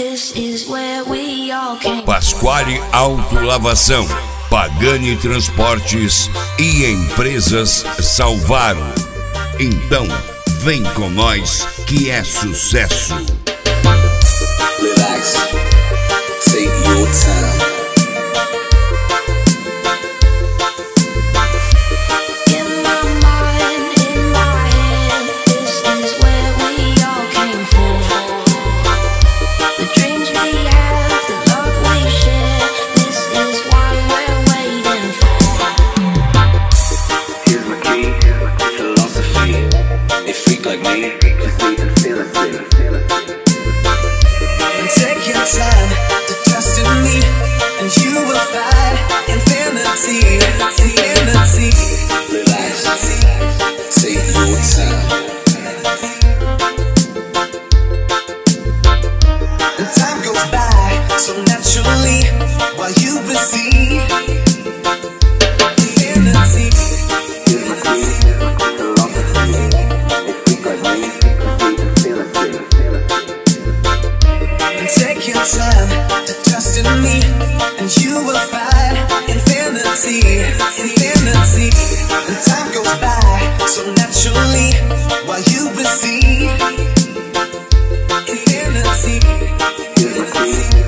Pasquale Autolavação, Pagani Transportes e Empresas Salvaro. Então, vem com nós que é sucesso. Relax, take your time. Like me, just need to feel it. And take your time to trust in me, and you will find infinity. Relax, take your time. And time goes by so naturally while you receive infinity. Take your time to trust in me, and you will find infinity. And time goes by so naturally while you receive infinity.